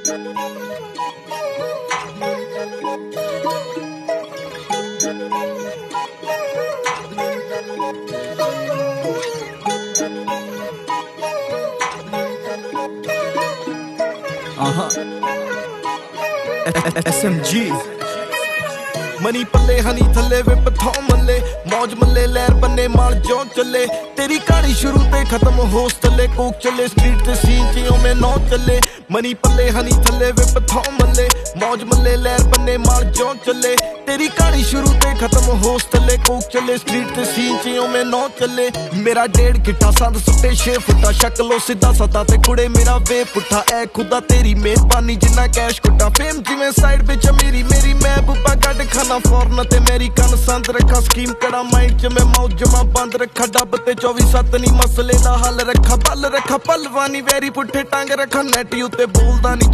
SMG money पल्ले हनी थले वे पथों मल्ले मौज मल्ले लहर बन्ने माल जो चले तेरी कहानी शुरू ते खत्म होश तले कोक चले स्ट्रीट ते सीन चियों में नौ चले मनी पल्ले हनी थले वे पथों मल्ले मौज मल्ले लहर बन्ने माल जो चले तेरी कहानी शुरू ते खत्म होश तले कोक चले स्ट्रीट ते सीन चियों में नौ चले मेरा 1.5 गिट्टा संद सुट्टे 6 फुटा शक्लो सीधा सता ते कुड़े मेरा वे पुठा ऐ खुदा तेरी मेहरबानी जिन्ना कैश कुटा फेम जिवें साइड विच मेरी महबूबा गड खाना फॉरन ते मेरी कन संद रखा स्कीम कड़ा माइंड च मैं मौज जमा बंद रखा डब ते 24/7 नी मसले दा हल रखा बल रखा पलवानी वैरी पुठे टंग रखा नेट उत्ते बोलदा नी